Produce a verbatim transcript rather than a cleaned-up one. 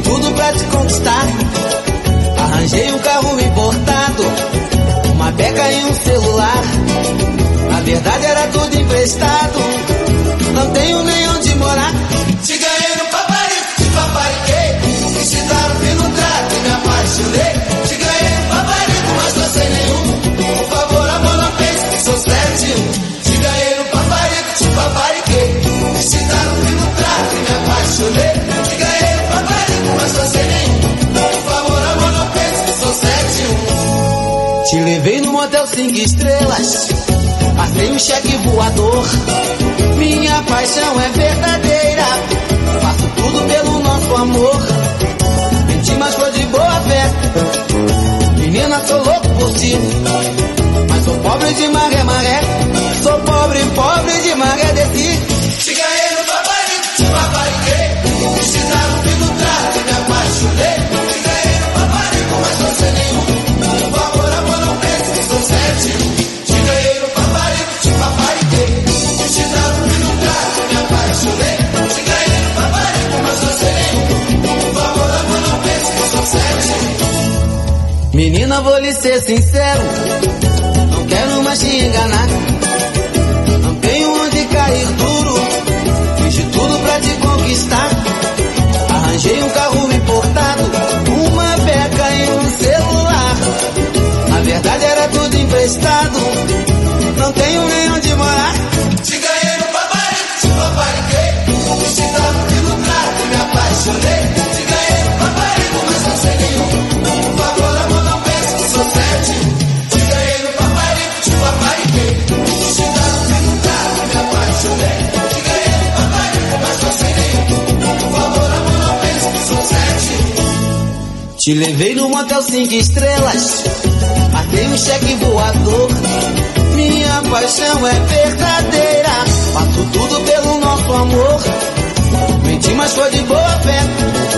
tudo pra te conquistar. Arranjei um carro importado, uma beca e um celular. Na verdade era tudo emprestado, não tenho nem onde morar. Te ganhei no paparico, te papariquei, me ensinaram pelo trato e me apaixonei. Te ganhei no paparico, mas não sei nenhum. Por favor, amor, não pense que sou sete um. Te ganhei no paparico, te papariquei, me ensinaram pelo trato e me apaixonei. Te ganhei no paparico, mas não sei nenhum. Por favor, amor, não pense que sou sete um. Te levei no motel cinco estrelas, passei um cheque voador. Minha paixão é verdadeira, faço tudo pelo nosso amor. Menti, mas foi de boa fé. Menina, sou louco por ti, mas sou pobre de maré, maré. Sou pobre, pobre de maré desse. Te ganhei no paparico, te papariquei, me ensinaram pelo trato e me apaixonei. Te ganhei no paparico, mas não sei nenhum. Por favor, amor, não pense que sou sete um. Te ganhei no paparico, te papariquei, me ensinaram pelo trato e me apaixonei. Te ganhei no paparico, mas não sei nenhum. Por favor, amor, não pense que sou sete um. Menina, vou lhe ser sincero, não quero mais te enganar. Não tenho onde cair duro, fiz de tudo pra te conquistar. Arranjei um carro importado, uma beca e um celular. Na verdade era tudo emprestado, não tenho nem onde morar. Te ganhei no paparico, te papariquei, me ensinaram pelo trato e me apaixonei. Te ganhei no paparico, mas não sei nenhum. Por favor, amor, não pense que sou sete um. Te ganhei no paparico, te papariquei, me ensinaram pelo trato e me apaixonei. Te ganhei no paparico, mas não sei nenhum. Por favor, amor, não pense que sou sete um. Te levei no motel cinco estrelas, passei um cheque voador. Minha paixão é verdadeira, faço tudo pelo nosso amor. Menti, mas foi de boa fé.